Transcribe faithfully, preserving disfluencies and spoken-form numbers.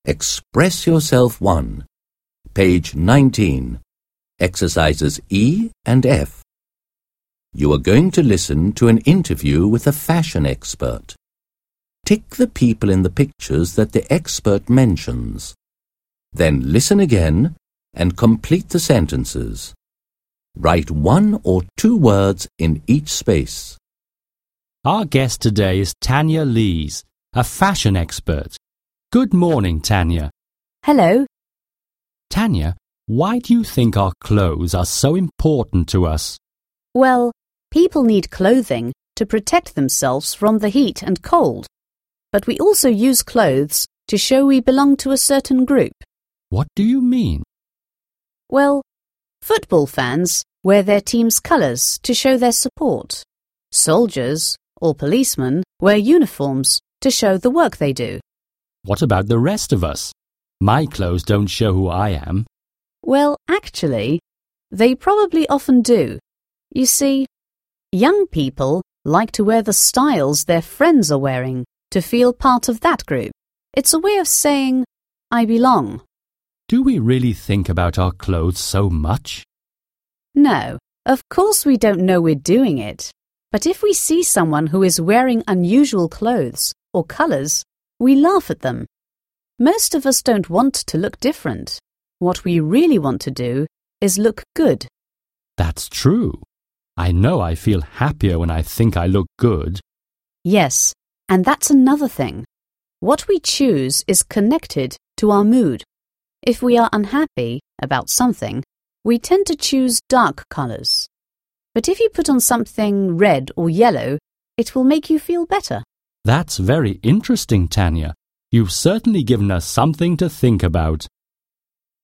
Express Yourself one, page nineteen, exercises E and F. You are going to listen to an interview with a fashion expert. Tick the people in the pictures that the expert mentions. Then listen again and complete the sentences. Write one or two words in each space. Our guest today is Tanya Lees, a fashion expert. Good morning, Tanya. Hello. Tanya, why do you think our clothes are so important to us? Well, people need clothing to protect themselves from the heat and cold. But we also use clothes to show we belong to a certain group. What do you mean? Well, football fans wear their team's colours to show their support. Soldiers or policemen wear uniforms to show the work they do. What about the rest of us? My clothes don't show who I am. Well, actually, they probably often do. You see, young people like to wear the styles their friends are wearing to feel part of that group. It's a way of saying, I belong. Do we really think about our clothes so much? No, of course we don't know we're doing it. But if we see someone who is wearing unusual clothes or colours, we laugh at them. Most of us don't want to look different. What we really want to do is look good. That's true. I know I feel happier when I think I look good. Yes, and that's another thing. What we choose is connected to our mood. If we are unhappy about something, we tend to choose dark colours. But if you put on something red or yellow, it will make you feel better. That's very interesting, Tanya. You've certainly given us something to think about.